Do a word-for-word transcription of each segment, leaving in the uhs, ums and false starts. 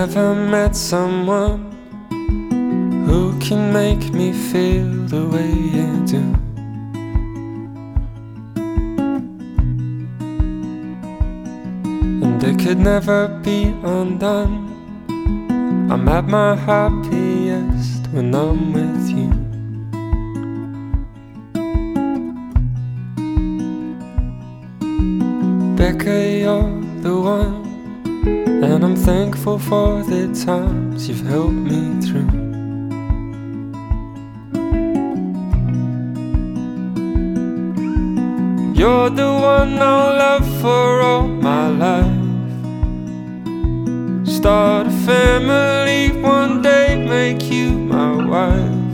never met someone who can make me feel the way you do. And it could never be undone. I'm at my happiest when I'm with you. Becca, you're the one, and I'm thankful for the times you've helped me through. You're the one I'll love for all my life. Start a family one day, make you my wife.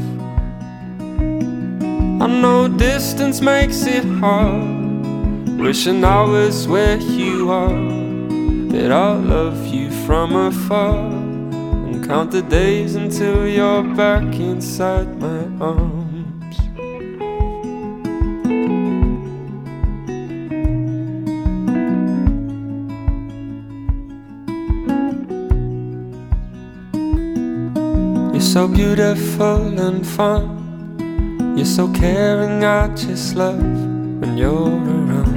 I know distance makes it hard, wishing I was where you are, that I'll love you from afar and count the days until you're back inside my arms. You're so beautiful and fun, you're so caring, I just love when you're around.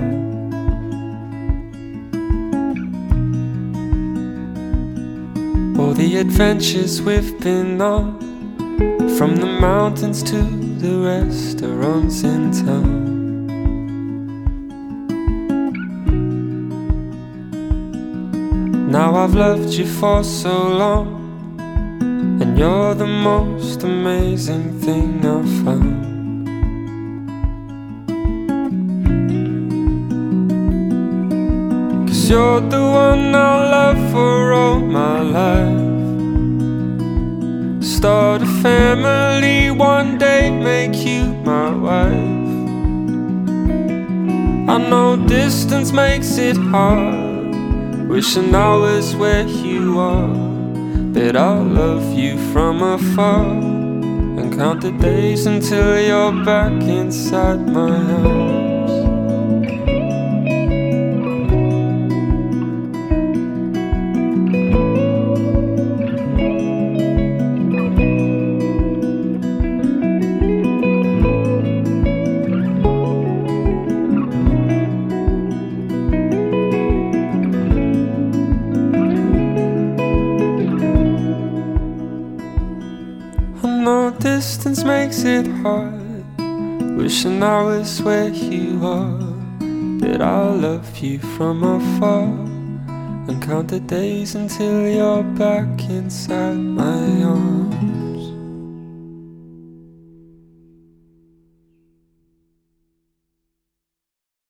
All the adventures we've been on, from the mountains to the restaurants in town. Now I've loved you for so long, and you're the most amazing thing I've found. Cause you're the one I'll love for all my life. Start a family one day, make you my wife. I know distance makes it hard, wishing I was where you are, that I'll love you from afar and count the days until you're back inside my arms. No distance makes it hard, wishing I was where you are, that I'll love you from afar and count the days until you're back inside my arms.